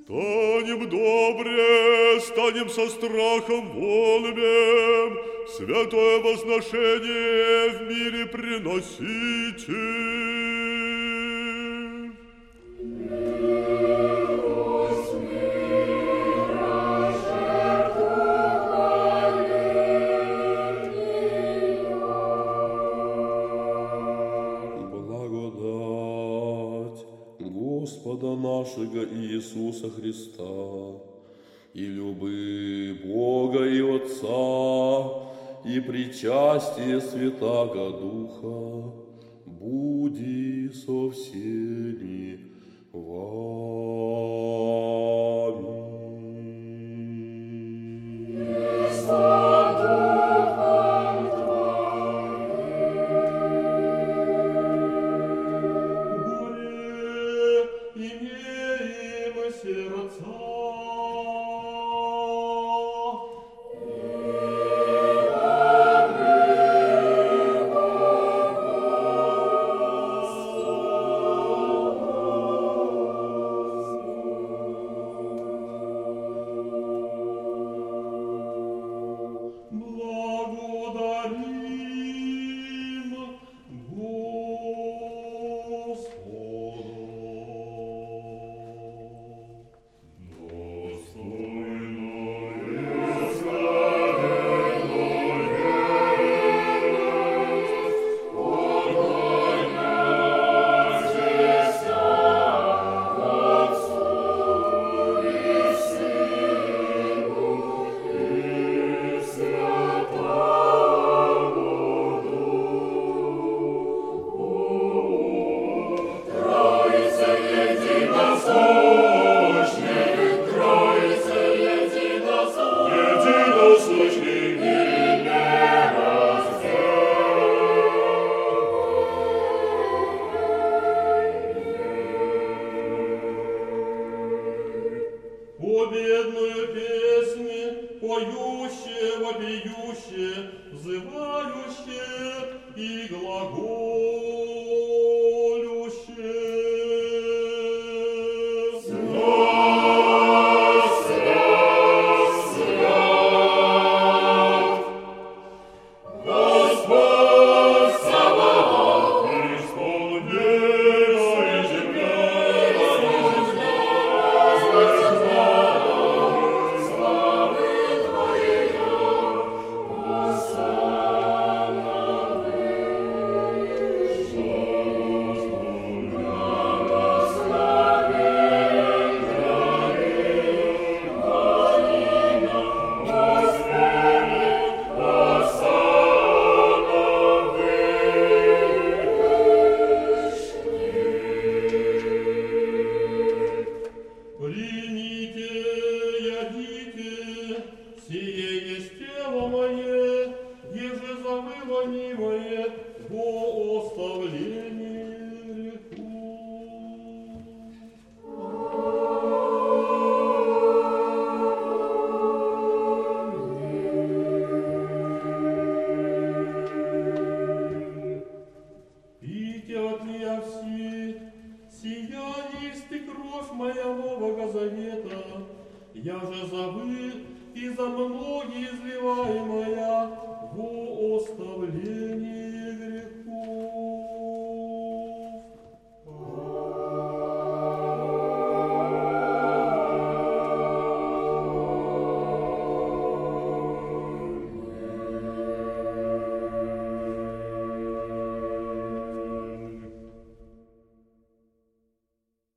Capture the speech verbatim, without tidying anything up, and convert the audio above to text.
Станем добре, станем со страхом волюбем, святое возношение в мире приносите. Господа нашего Иисуса Христа, и любы Бога и Отца, и причастие Святаго Духа, буди со всеми вами. Победную песнь, поющие, вопиющие, взывающие и глаголющие. Свят, свят, свят, Господь Саваоф, исполнил и земля. Примите, ядите, сие есть тело мое, еже завыванимое во оставлении греху. Пейте от меня все, сия есть и кровь моя Нового Завета, я же за вы и за многие изливаемая во оставление.